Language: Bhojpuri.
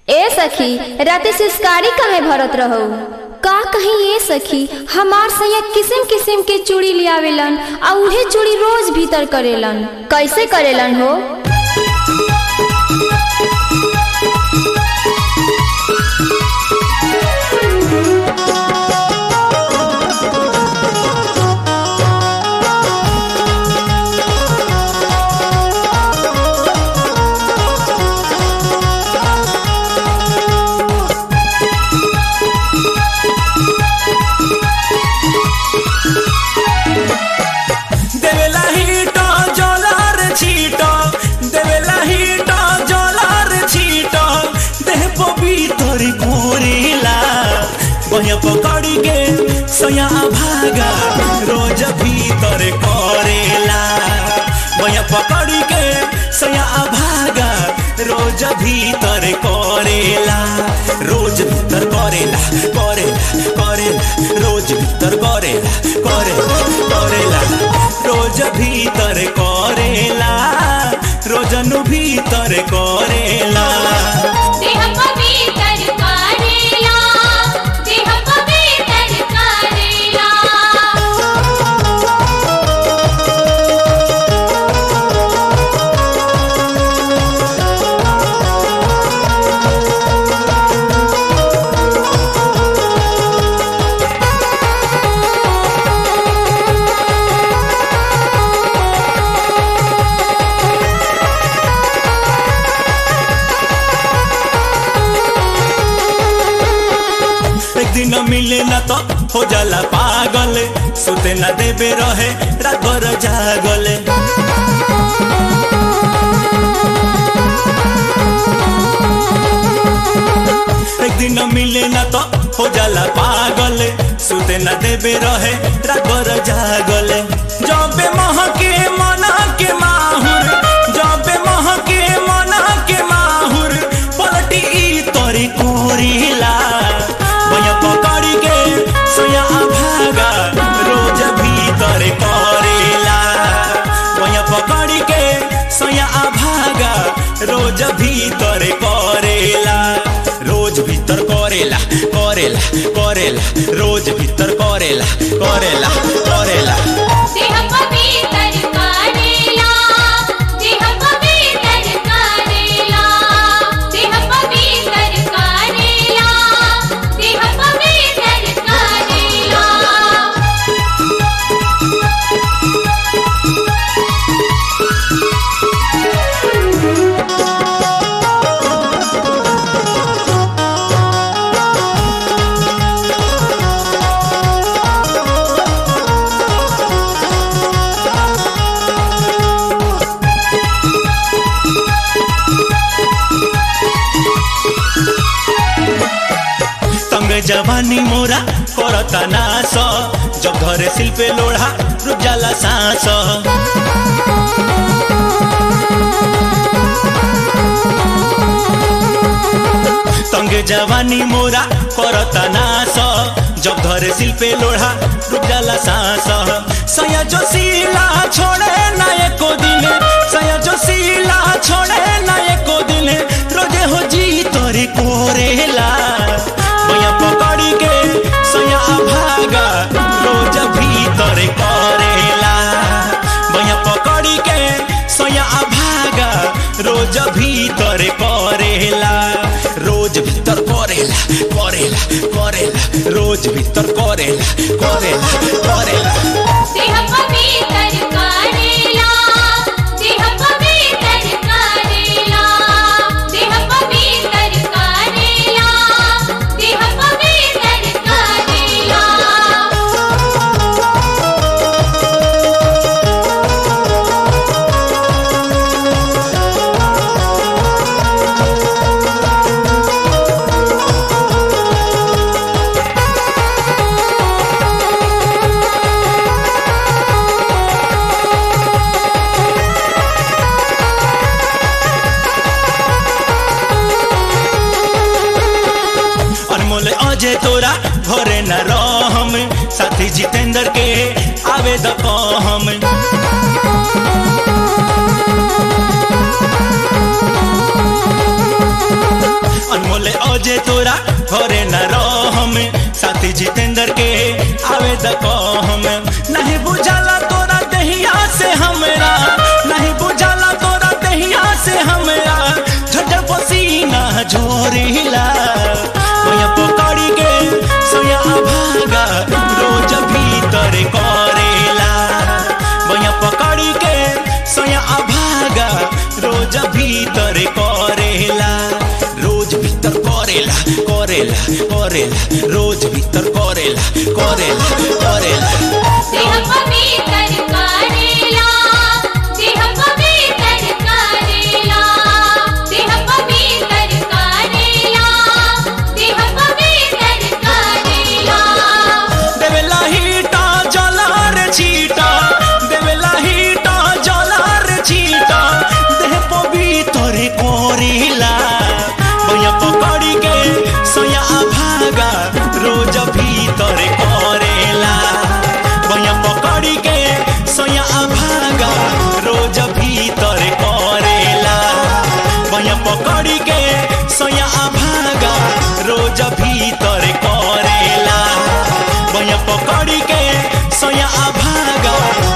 ए सखी राते सिस्कारी काहे भरत रहो का कहीं ये सखी हमार सैया किस्म किस्म के चूड़ी लियावेलन आ उहे चूड़ी रोज भीतर करेलन। कैसे करेलन हो? पकड़ी के सया भागा रोज भीतर करेला। बया पकड़ी के सया भागा रोज भीतर करेला। रोज भीतर करेला करेला करेला रोज भीतर करेला करेला करेला रोज भीतर करेला रोजनु भीतर करेला। दिन मिले न तो हो जाला पागल, सुते न देबे रहे रात भर जागल। एक दिन मिले न तो हो जाला पागल, सुते न देबे रहे रात भर जागल। जबे महके मना के माहुर, जबे महके मना के माहुर, पलटी ई तोरी कोरीला। बया पकड़ी के सोया भागा रोज भीतर करेला। बया पकड़ी के सोया भागा रोज भीतर करेला। रोज भीतर करेला करेला करेला रोज भीतर करेला करेला करेला। जवानी मोरा करता नाश, जब घरे शिल्पे लोढ़ा रुक जाला सांस। तंगे जवानी मोरा करता नाश, जब घरे शिल्पे लोढ़ा रुक जाला सांस। सया जो सीला छोड़े ना एको दिन, सया जो सीला छोड़े ना एको दिन, रोजे हो जी तोरे कोरेला। बया पकड़ी के सया भागा रोज भीतर करेला। बया पकड़ी के सया भागा रोज भीतर करेला। रोज भीतर करेला करेला करेला रोज भीतर करेला करेला करेला। अजय तोरा घरे न रहम, साथी जितेंद्र के आवे द कहम। अनमोल भीतर करेला रोज भीतर करेला करेला करेला रोज भीतर करेला करेला करेला देह पवित्र करेला देह पवित्र करेला देह पवित्र करेला देह पवित्र करेला देवेला हीटा जलार छीटा देवेला हीटा जलार छीटा देह पवित्र करेला भैया पकड़ी के सया भागा रोज भीतर करेला भैया पकड़ी के सया भागा रोज भीतर करेला भैया पकड़ी के सया भागा रोज भीतर करेला भैया पकड़ी के सया भागा